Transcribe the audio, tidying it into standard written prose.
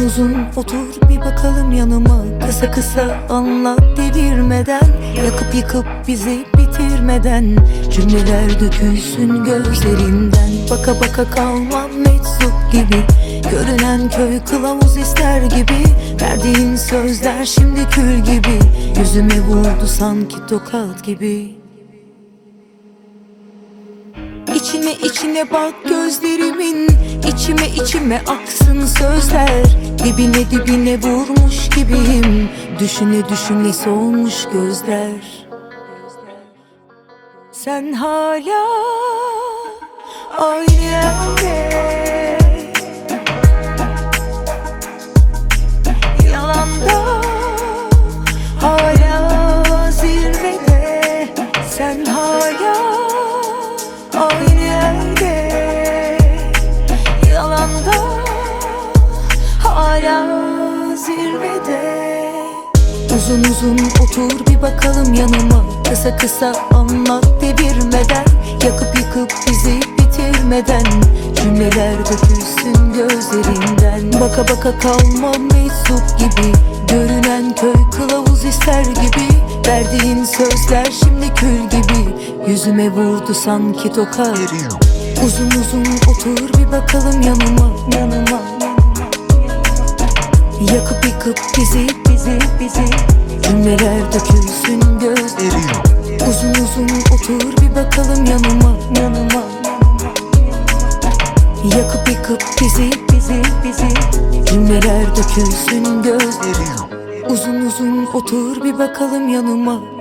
uzun otur bir bakalım yanıma. Kısa kısa anlat devirmeden, yakıp yıkıp bizi bitirmeden. Cümleler dökülsün gözlerinden. Baka baka kalmam meczup gibi. Görünen köy kılavuz ister gibi. Verdiğin sözler şimdi kül gibi. Yüzüme vurdu sanki tokat gibi. İçine içine bak gözlerimin, içime aksın sözler. Dibine dibine vurmuş gibiyim. Düşüne düşüne solmuş gözler. Sen hala aynı yerde, yalanda hala zirvede. Sen hala aynı yerde, yalanda hala zirvede. Uzun uzun otur bir bakalım yanıma. Kısa kısa anlat devirmeden, yakıp yıkıp bizi bitirmeden. Cümleler dökülsün gözlerinden. Baka baka kalmam meczup gibi. Görünen köy kılavuz ister gibi. Verdiğin sözler şimdi kül gibi. Yüzüme vurdu sanki tokat. Uzun uzun otur bir bakalım yanıma. Yakıp yıkıp bizi cümleler dökülsün gözlerim. Uzun uzun otur bir bakalım yanıma. Yakıp yıkıp bizi cümleler dökülsün gözlerim. Uzun uzun otur bir bakalım yanıma.